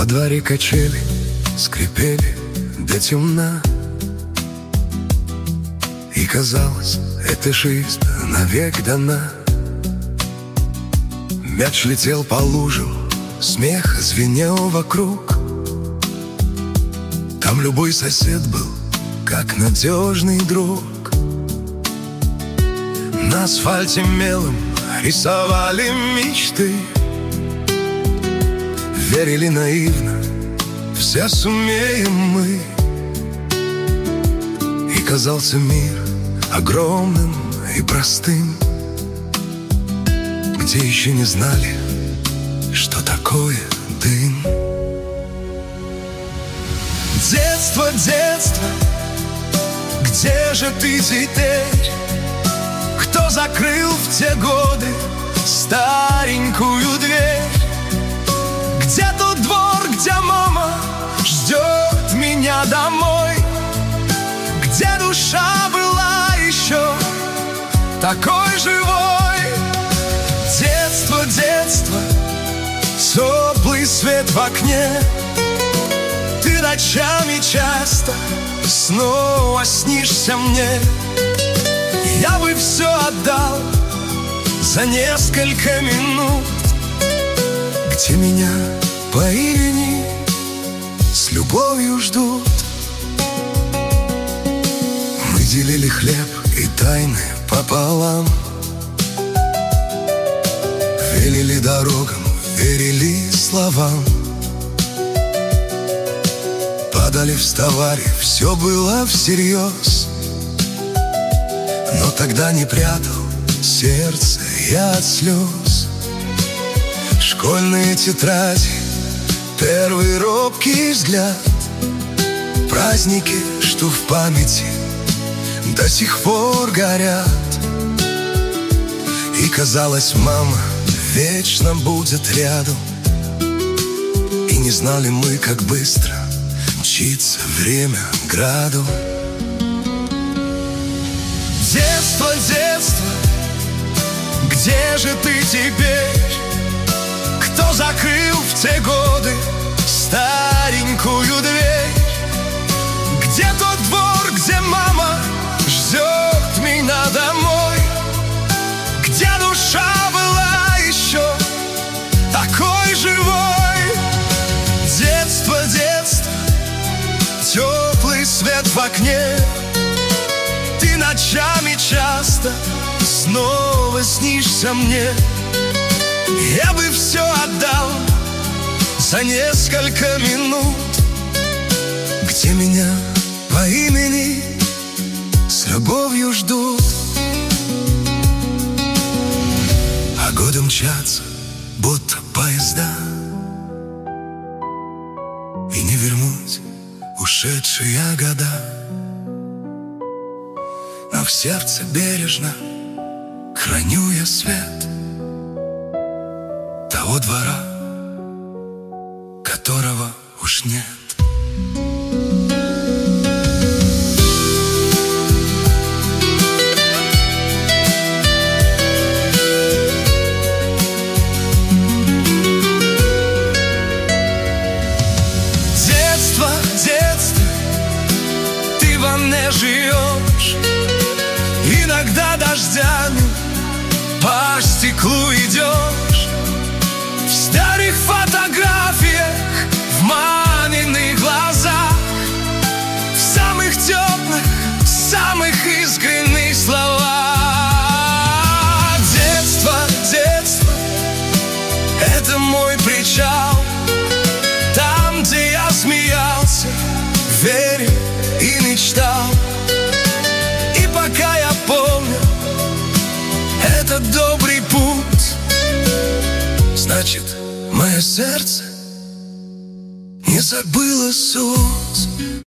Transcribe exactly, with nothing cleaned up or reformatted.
дворе качели скрипели до темна, и казалось, эта жизнь навек дана. Мяч летел по лужу, смех звенел вокруг. Там любой сосед был, как надежный друг. На асфальте мелом рисовали мечты, верили наивно, все сумеем мы. И казался мир огромным и простым, где еще не знали, что такое дым. Детство, детство, где же ты теперь? Кто закрыл в те годы старенькую дверь? Где тот двор, где мама ждет меня домой? Где душа была еще такой живой? Детство, детство, теплый свет в окне. Ты ночами часто снова снишься мне. Я бы все отдал за несколько минут, где меня по имени с любовью ждут. Мы делили хлеб и тайны пополам, велели дорогам, верили словам. Падали, вставали, все было всерьез. Но тогда не прятал сердце я от слез. Школьные тетради, первый робкий взгляд, праздники, что в памяти до сих пор горят. И казалось, мама вечно будет рядом. И не знали мы, как быстро мчится время граду. Детство, детство, где же ты теперь? Кто закрыл в те годы старенькую дверь? Где тот двор, где мама ждет меня домой? Где душа была еще такой живой? Детство, детство, теплый свет в окне. Ты ночами часто снова снишься мне. Я бы все отдал за несколько минут, где меня по имени с любовью ждут. А годы мчатся, будто поезда, и не вернуть ушедшие года. Но в сердце бережно храню я свет того двора, которого уж нет. Детство, детство, ты во мне живешь. Иногда дождями по стеклу идешь. В старых фотографиях, в маминых глазах, в самых теплых, самых искренних словах. Детство, детство, это мой причал. Там, где я смеялся, верил и мечтал. И пока я помню этот добрый путь, значит, мое сердце не забыло суть.